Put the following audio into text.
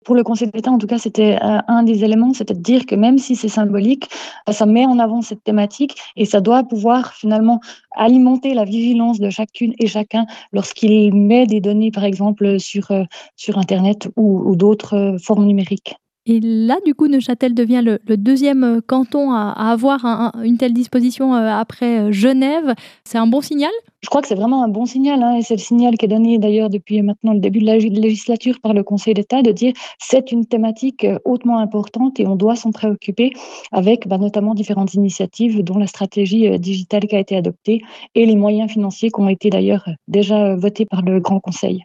Pour le Conseil d'État, en tout cas, c'était, un des éléments, c'était de dire que même si c'est symbolique, ça met en avant cette thématique et ça doit pouvoir finalement alimenter la vigilance de chacune et chacun lorsqu'il met des données, par exemple, sur internet ou d'autres, formes numériques. Et là, du coup, Neuchâtel devient le 2e, canton à avoir une telle disposition, après, Genève. C'est un bon signal? Je crois que c'est vraiment un bon signal, hein, et c'est le signal qui est donné d'ailleurs depuis maintenant le début de la législature par le Conseil d'État de dire: «C'est une thématique, hautement importante et on doit s'en préoccuper» avec, notamment différentes initiatives dont la stratégie, digitale qui a été adoptée et les moyens financiers qui ont été d'ailleurs, déjà, votés par le Grand Conseil.